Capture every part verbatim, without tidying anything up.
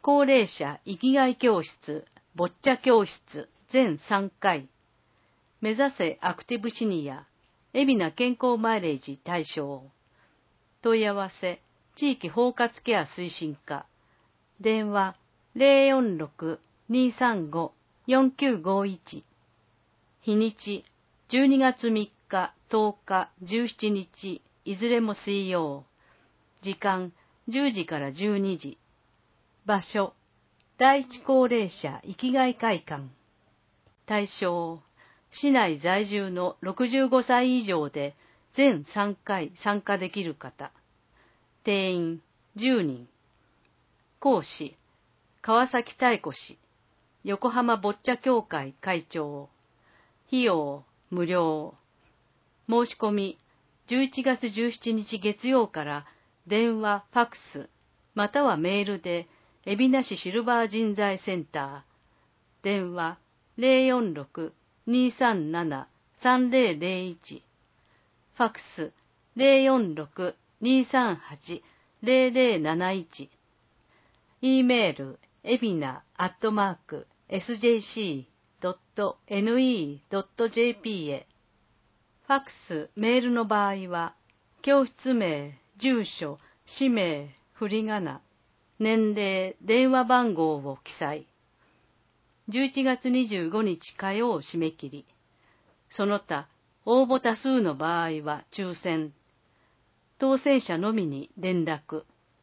高齢者生きがい教室、ボッチャ教室全さんかい。目指せアクティブシニア、海老名健康マイレージ対象。問い合わせ、地域包括ケア推進課。電話 ゼロよんろく にーさんご よんきゅうごいち。日にちじゅうにがつみっか、とおか、じゅうしちにち、いずれも水曜。時間じゅうじからじゅうにじ。場所、第一高齢者生きがい会館。対象、市内在住のろくじゅうごさい以上で全さんかい参加できる方。定員じゅうにん。講師、川崎妙子氏、横浜ボッチャ協会会長。費用無料。申し込みじゅういちがつじゅうしちにち月曜から電話、ファックス、またはメールで海老名市シルバー人材センター。電話ゼロよんろく にーさんなな さんぜろゼロいち。ファックスゼロよんろく にーさんはち ゼロゼロなないち。e メール、エビナアットマーク エスジェーシードットエヌイードットジェーピー へ。ファックス、メールの場合は、教室名、住所、氏名、振り仮名、年齢、電話番号を記載。じゅういちがつにじゅうごにち火曜締め切り。その他、応募多数の場合は抽選。当選者のみに連絡。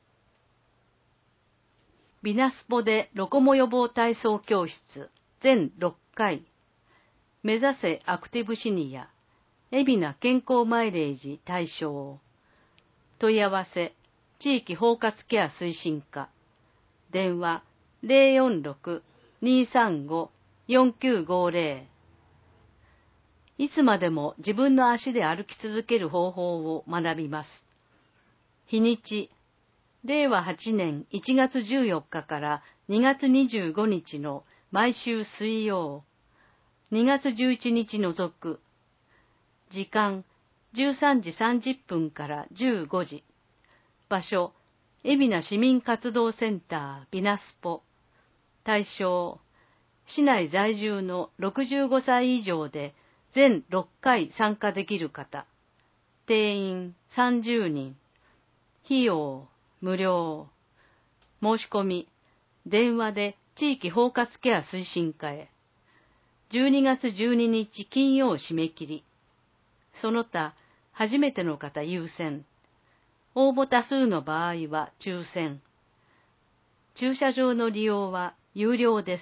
ビナスポでロコモ予防体操教室全ろっかい。目指せアクティブシニア、海老名健康マイレージ対象。問い合わせ、地域包括ケア推進課。電話ゼロよんろく にーさんご よんきゅうごゼロ。いつまでも自分の足で歩き続ける方法を学びます。日にち、れいわはちねんいちがつじゅうよっかからにがつにじゅうごにちの毎週水曜。にがつじゅういちにち除く。時間じゅうさんじさんじゅっぷんからじゅうごじ。場所、海老名市民活動センタービナスポ。対象、市内在住のろくじゅうごさい以上で全ろっかい参加できる方。定員さんじゅうにん。費用無料。申し込み、電話で地域包括ケア推進課へ。じゅうにがつじゅうににち金曜締め切り。その他、初めての方優先。応募多数の場合は抽選。駐車場の利用は有料です。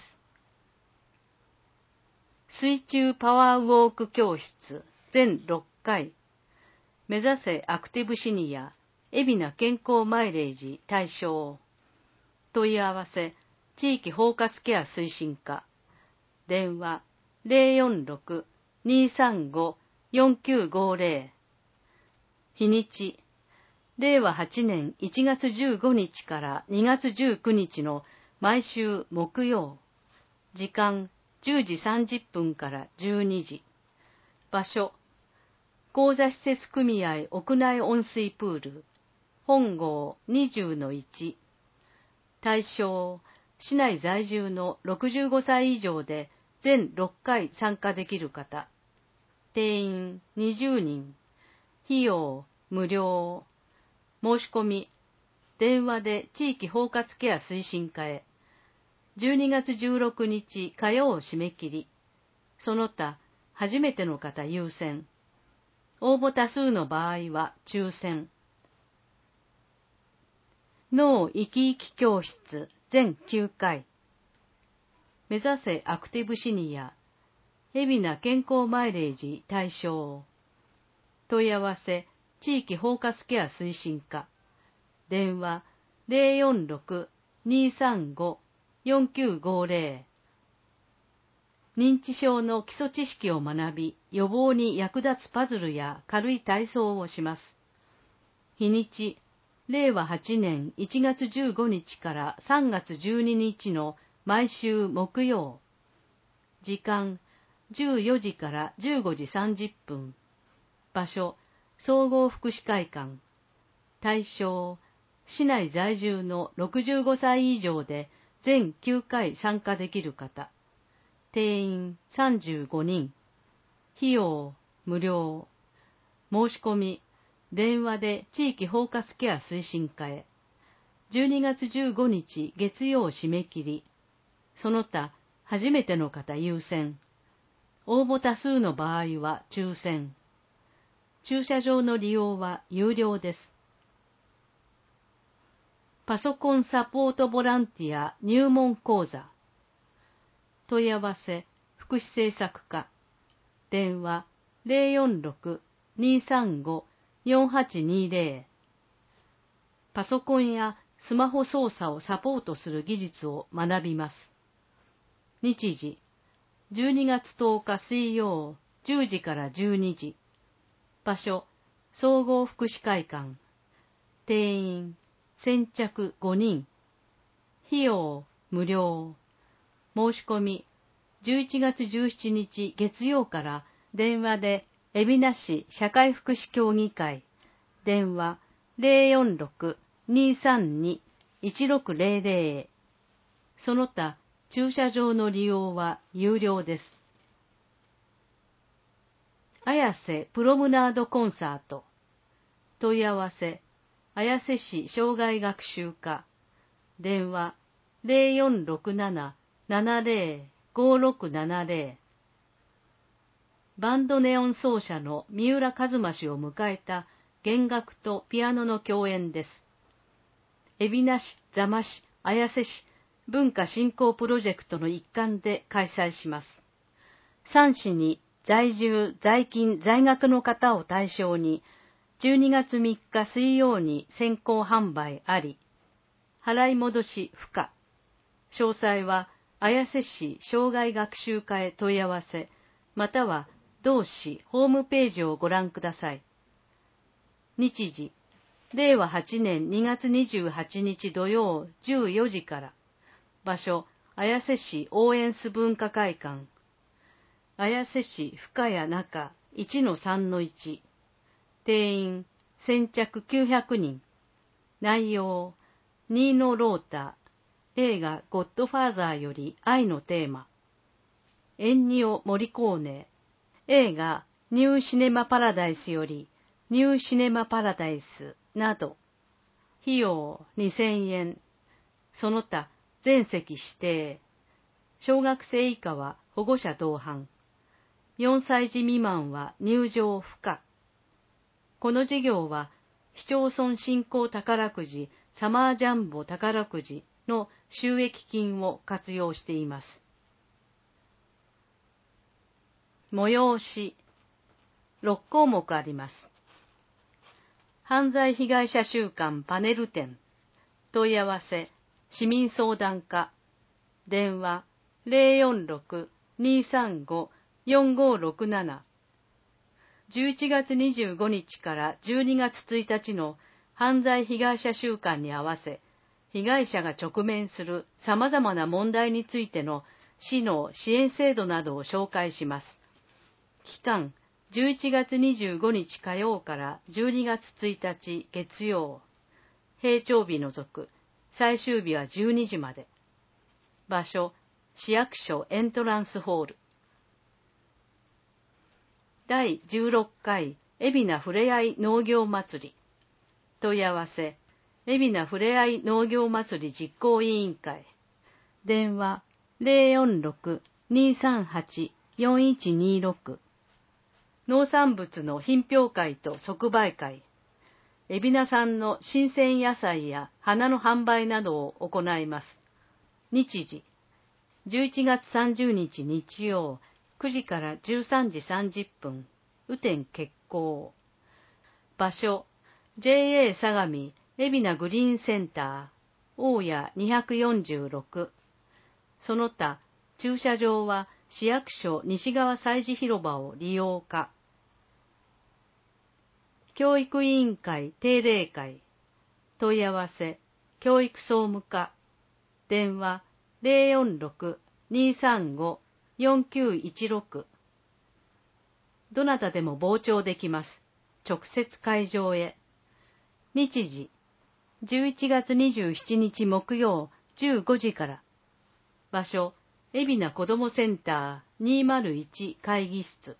水中パワーウォーク教室全ろっかい。目指せアクティブシニア、海老名健康マイレージ対象。問い合わせ、地域包括ケア推進課。電話ゼロよんろく にーさんご よんきゅうごゼロ。日にち、れいわはちねんいちがつじゅうごにちからにがつじゅうくにちの毎週木曜。時間じゅうじさんじゅっぷんからじゅうにじ。場所、講座施設組合屋内温水プール。本郷 にじゅうのいち。対象、市内在住のろくじゅうごさい以上で全ろっかい参加できる方。定員にじゅうにん。費用無料。申し込み、電話で地域包括ケア推進課へ。じゅうにがつじゅうろくにち火曜締め切り。その他、初めての方優先。応募多数の場合は抽選。脳生き生き教室全きゅうかい。目指せアクティブシニア、海老名健康マイレージ対象。問い合わせ、地域包括ケア推進課。電話ゼロよんろく にーさんご よんきゅうごゼロ。認知症の基礎知識を学び、予防に役立つパズルや軽い体操をします。日にち、れいわはちねんいちがつじゅうごにちからさんがつじゅうににちの毎週木曜。時間、じゅうよじからじゅうごじさんじゅっぷん。場所、総合福祉会館。対象、市内在住のろくじゅうごさい以上で全きゅうかい参加できる方。定員さんじゅうごにん。費用無料。申し込み、電話で地域包括ケア推進課へ。じゅうにがつじゅうごにち月曜締め切り。その他、初めての方優先。応募多数の場合は抽選。駐車場の利用は有料です。パソコンサポートボランティア入門講座。問い合わせ、福祉政策課。電話 ゼロよんろく にーさんご よんはちにーぜろ。パソコンやスマホ操作をサポートする技術を学びます。日時、じゅうにがつとおか水曜じゅうじからじゅうにじ。場所、総合福祉会館。定員、先着ごにん。費用、無料。申し込み、じゅういちがつじゅうしちにち月曜から電話で海老名市社会福祉協議会。電話ゼロよんろく にーさんに いちろくゼロゼロへ。その他、駐車場の利用は有料です。綾瀬プロムナードコンサート。問い合わせ、綾瀬市障害学習課。電話ゼロよんろくなな ななゼロ ごろくななゼロ。バンドネオン奏者の三浦一馬氏を迎えた弦楽とピアノの共演です。海老名市、座間市、綾瀬市文化振興プロジェクトの一環で開催します。さん市に在住、在勤、在学の方を対象に、じゅうにがつみっか水曜に先行販売あり、払い戻し不可。詳細は綾瀬市障害学習課へ問い合わせ、または同市ホームページをご覧ください。日時、れいわはちねんにがつにじゅうはちにち土曜じゅうよじから。場所、綾瀬市応援ス文化会館。綾瀬市深谷中 いちのさんのいち。定員、先着きゅうひゃくにん。内容、ニーノ・ロータ、映画ゴッドファーザーより愛のテーマ。エンニオ・モリコーネ、映画ニューシネマ・パラダイスよりニューシネマ・パラダイスなど。費用にせんえん。その他、全席指定。小学生以下は保護者同伴。よんさい児未満は入場不可。この事業は、市町村振興宝くじサマージャンボ宝くじの収益金を活用しています。催し、ろっこうもくあります。犯罪被害者週間パネル展。問い合わせ、市民相談課。電話ゼロよんろく にーさんご よんごろくなな。じゅういちがつにじゅうごにちからじゅうにがつついたちの犯罪被害者週間に合わせ、被害者が直面する様々な問題についての市の支援制度などを紹介します。期間、じゅういちがつにじゅうごにち火曜からじゅうにがつついたち月曜。平常日除く。最終日はじゅうにじまで。場所、市役所エントランスホール。だいじゅうろっかい海老名ふれあい農業祭り。問い合わせ、海老名ふれあい農業祭り実行委員会。電話ゼロよんろく にーさんはち よんいちにーろく。農産物の品評会と即売会。海老名産の新鮮野菜や花の販売などを行います。日時、じゅういちがつさんじゅうにち日曜、くじからじゅうさんじさんじゅっぷん、雨天決行。場所、ジェーエー 相模海老名グリーンセンター、大谷にひゃくよんじゅうろく。その他、駐車場は市役所西側催事広場を利用か。教育委員会定例会。問い合わせ、教育総務課。電話ゼロよんろく にーさんご よんきゅういちろく。どなたでも傍聴できます。直接会場へ。日時、じゅういちがつにじゅうしちにち木曜じゅうごじから。 場所、海老名子どもセンターにまるいち会議室。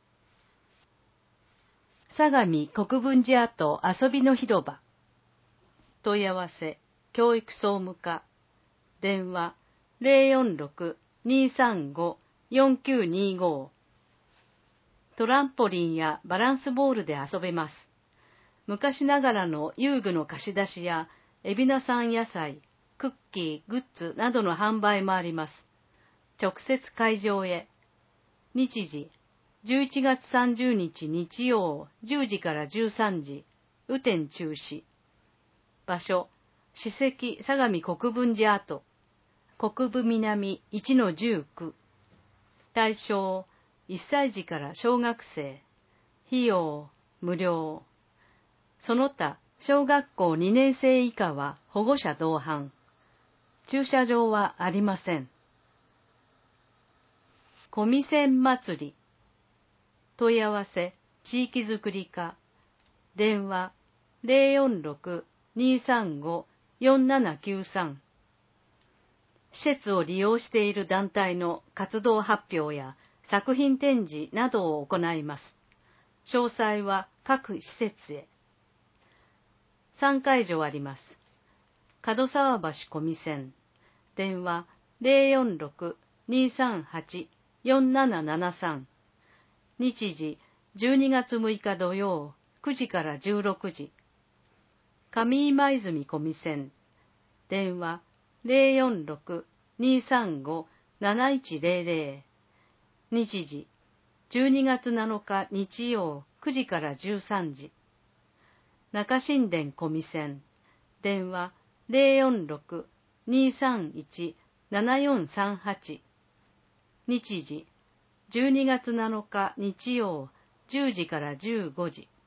相模国分寺跡遊びの広場。問い合わせ、教育総務課。電話、ゼロよんろく にーさんご よんきゅうにーご。トランポリンやバランスボールで遊べます。昔ながらの遊具の貸し出しや、海老名産野菜、クッキー、グッズなどの販売もあります。直接会場へ。日時、じゅういちがつさんじゅうにち日曜じゅうじからじゅうさんじ、雨天中止。場所、史跡相模国分寺跡、国分南 いちのじゅうきゅう。対象、いっさい児から小学生。費用、無料。その他、小学校にねんせい以下は保護者同伴。駐車場はありません。小見線祭り。問い合わせ、地域づくり課。電話、ゼロよんろく にーさんご よんななきゅうさん。施設を利用している団体の活動発表や作品展示などを行います。詳細は各施設へ。さんかいじょあります。門沢橋小見線。電話、ゼロよんろく にーさんはち よんななななさん。日時、じゅうにがつむいか土曜、くじからじゅうろくじ。上今泉小見線。電話、ゼロよんろく にーさんご なないちゼロゼロ。日時、じゅうにがつなのか日曜、くじからじゅうさんじ。中新田小見線。電話、ゼロよんろく にーさんいち ななよんさんはち。日時、じゅうにがつなのか日曜、じゅうじからじゅうごじ。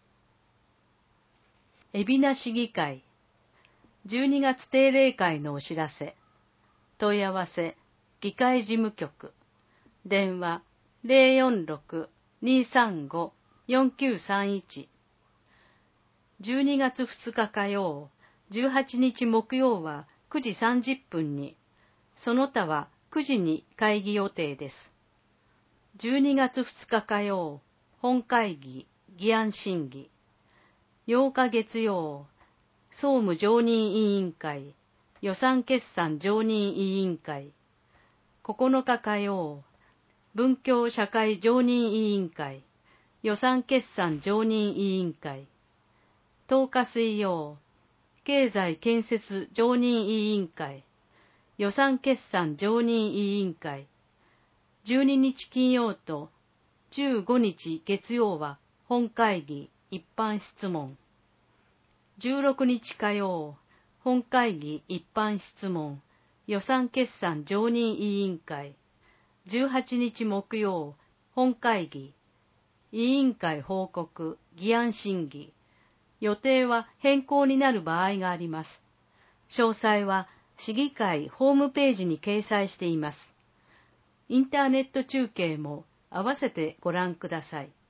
海老名市議会。じゅうにがつ定例会のお知らせ。問い合わせ、議会事務局。電話、ゼロよんろく にーさんご よんきゅうさんいち。じゅうにがつふつか火曜、じゅうはちにち木曜はくじさんじゅっぷんに、その他はくじに会議予定です。じゅうにがつふつか火曜、本会議、議案審議。ようか月曜、総務常任委員会、予算決算常任委員会。ここのか火曜、文教社会常任委員会、予算決算常任委員会。とおか水曜、経済建設常任委員会、予算決算常任委員会。じゅうににち金曜とじゅうごにち月曜は本会議一般質問。じゅうろくにち火曜、本会議一般質問、予算決算常任委員会。じゅうはちにち木曜、本会議、委員会報告、議案審議。予定は変更になる場合があります。詳細は市議会ホームページに掲載しています。インターネット中継も合わせてご覧ください。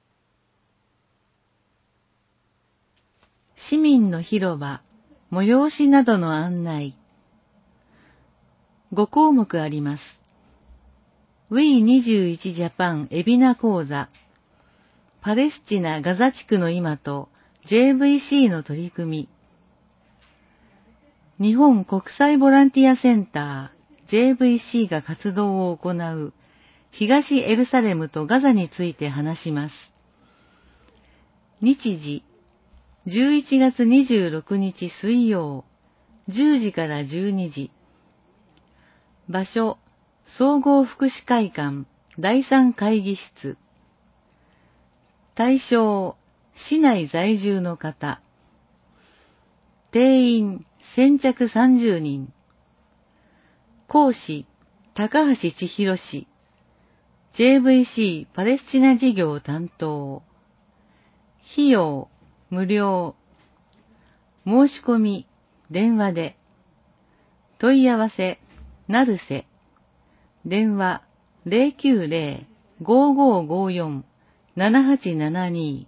市民の広場、催しなどの案内。ごこうもくあります。ウィーにじゅういち ジャパン海老名講座、パレスチナ・ガザ地区の今と ジェーブイシー の取り組み。日本国際ボランティアセンター ジェーブイシー が活動を行う東エルサレムとガザについて話します。日時、じゅういちがつにじゅうろくにち水曜、じゅうじからじゅうにじ。場所、総合福祉会館だいさん会議室。対象、市内在住の方。定員、先着さんじゅうにん。講師、高橋千尋氏。ジェーブイシー パレスチナ事業担当。費用、無料。申し込み、電話で。問い合わせ、なるせ。電話、ゼロきゅうゼロ ごーごーごーよん ななはちななに。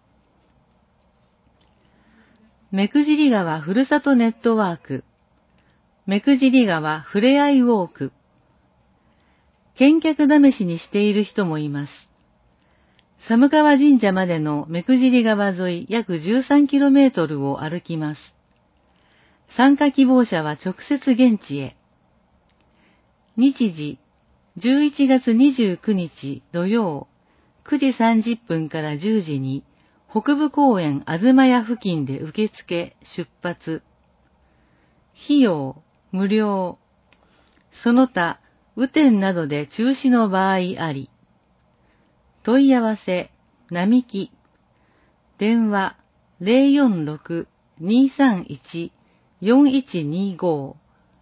目久尻川ふるさとネットワーク。目久尻川ふれあいウォーク。 見客試しにしている人もいます。寒川神社までの目久尻川沿い約 じゅうさんキロメートル を歩きます。参加希望者は直接現地へ。日時、じゅういちがつにじゅうくにち土曜、くじさんじゅっぷんからじゅうじに、北部公園あずまや付近で受付、出発。費用、無料。その他、雨天などで中止の場合あり。問い合わせ、並木。電話、ゼロよんろく にさんいち よんいちにご。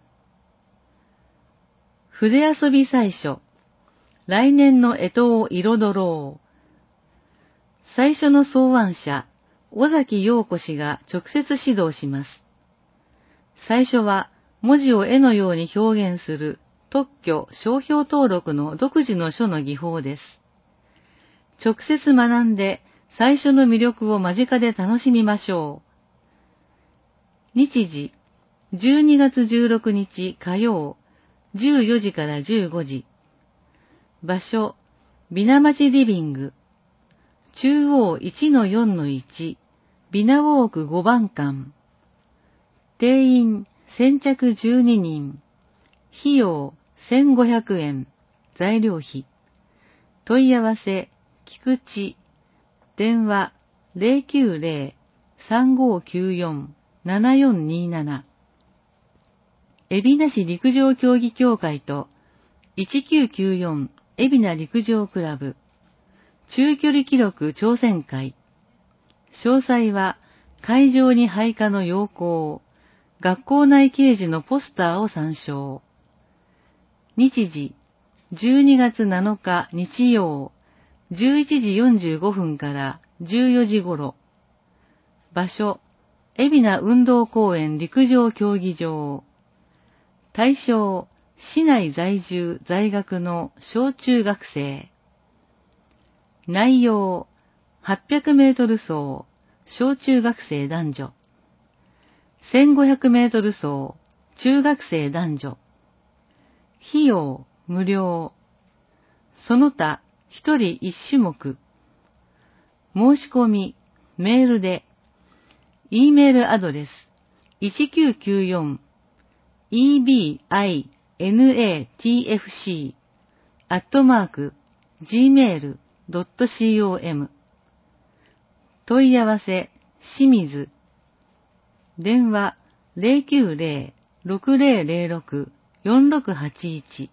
筆遊び最初。来年の干支を彩ろう。最初の草案者、尾崎陽子氏が直接指導します。最初は文字を絵のように表現する特許商標登録の独自の書の技法です。直接学んで最初の魅力を間近で楽しみましょう。日時、じゅうにがつじゅうろくにち火曜、じゅうよじからじゅうごじ。場所、美名町リビング。中央 いちのよんのいち、美名ウォークごばん館。定員先着じゅうににん。費用せんごひゃくえん。材料費。問い合わせ、菊池。電話 ゼロきゅうゼロ さんごきゅうよん ななよんになな。海老名市陸上競技協会といちきゅうきゅうよん海老名陸上クラブ。中距離記録挑戦会。詳細は会場に配下の要項、学校内掲示のポスターを参照。日時、じゅうにがつなのか日曜、じゅういちじよんじゅうごふんからじゅうよじ頃。場所、海老名運動公園陸上競技場。対象、市内在住在学の小中学生。内容、はっぴゃくメートル走、小中学生男女。せんごひゃくメートル走、中学生男女。費用、無料。その他、一人一種目。申し込み、メールで。E メールアドレス、いちきゅうきゅうよん イービーアイエヌエーティーエフシー アットマーク ジーメールドットコム。問い合わせ、清水。電話、ゼロきゅうゼロ ろくゼロゼロろく よんろくはちいち。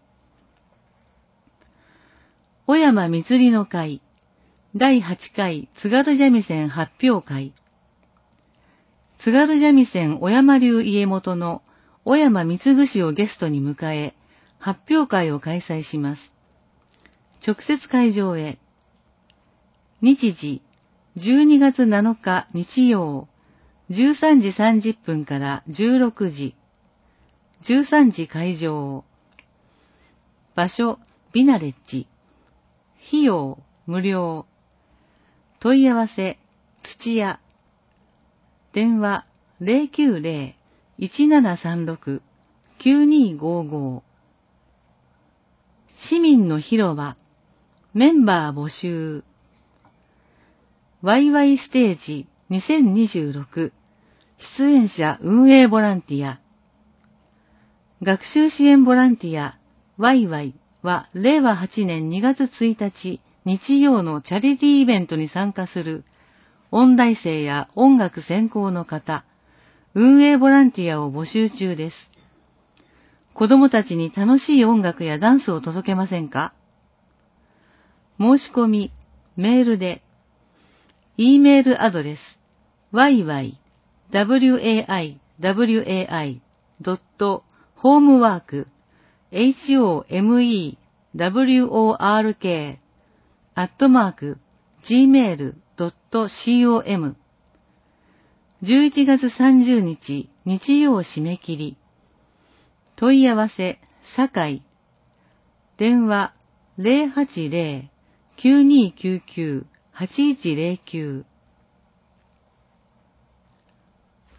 小山祭りの会、だいはちかい津軽三味線発表会。津軽三味線小山流家元の小山光氏をゲストに迎え、発表会を開催します。直接会場へ。日時、じゅうにがつなのか日曜、じゅうさんじさんじゅっぷんからじゅうろくじ。じゅうさんじ会場。場所、ビナレッジ。費用、無料。問い合わせ、土屋。電話、ゼロきゅうゼロ いちななさんろく きゅうにごご。市民の広場。メンバー募集。ワイワイステージにせんにじゅうろく。出演者運営ボランティア。学習支援ボランティア、ワイワイは、れいわはちねんにがつついたち、日曜のチャリティーイベントに参加する、音大生や音楽専攻の方、運営ボランティアを募集中です。子供たちに楽しい音楽やダンスを届けませんか？申し込み、メールで、E メールアドレス、ワイワイ ワイワイ ドット ホームワーク ホメワーク アットマーク ジーメールドットコム。じゅういちがつさんじゅうにち日曜締め切り。問い合わせ、堺。電話ゼロはちゼロ きゅうにきゅうきゅう はちいちゼロきゅう。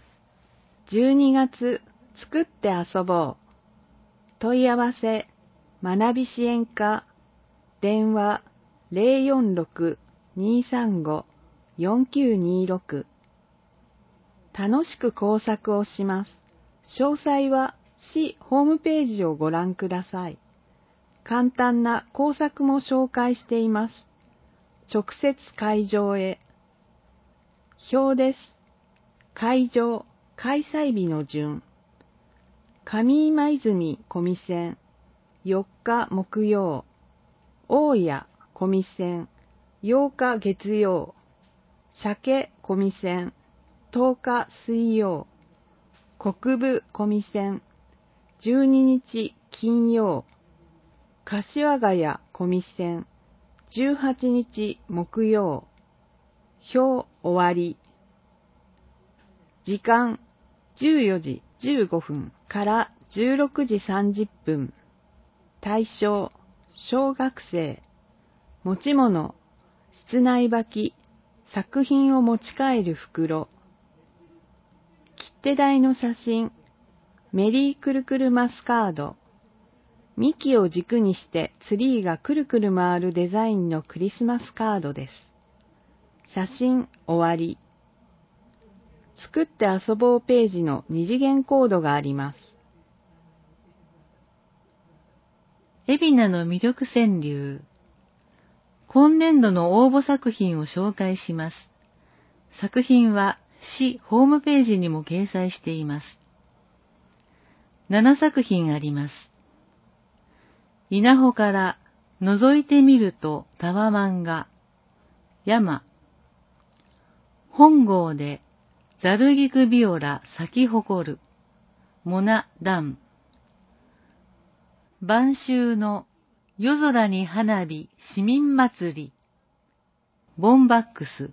じゅうにがつ作って遊ぼう。問い合わせ学び支援課、電話 ゼロよんろく にーさんご よんきゅうにーろく。楽しく工作をします。詳細は市ホームページをご覧ください。簡単な工作も紹介しています。直接会場へ。表です。会場、開催日の順。上今泉小見線、よっか木曜。大谷小見線、ようか月曜。鮭小見線、とおか水曜。国分小見線、じゅうににち金曜。柏ヶ谷小見線、じゅうはちにち木曜。表終わり。時間じゅうよじじゅうごふんからじゅうろくじさんじゅっぷん。対象小学生。持ち物室内履き、作品を持ち帰る袋。切手台の写真、メリークルクルマスカード。幹を軸にしてツリーがくるくる回るデザインのクリスマスカードです。写真終わり。作って遊ぼうページの二次元コードがあります。 海老名の魅力川柳。今年度の応募作品を紹介します。作品は市ホームページにも掲載しています。ななさく品あります。稲穂から覗いてみるとタワマンが、山。本郷でざる菊ビオラ咲き誇る、モナダン。晩秋の夜空に花火市民祭り、ボンバックス。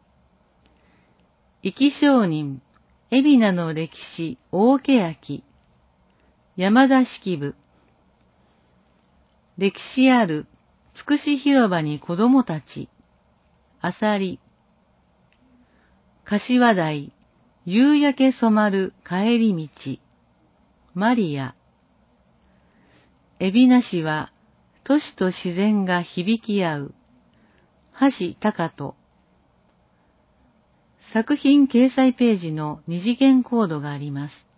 生き証人、海老名の歴史大欅、山田式部。歴史あるつくし広場に子供たち、あさり。柏台、夕焼け染まる帰り道、マリア。海老名市は都市と自然が響き合う、橋高人。作品掲載ページの二次元コードがあります。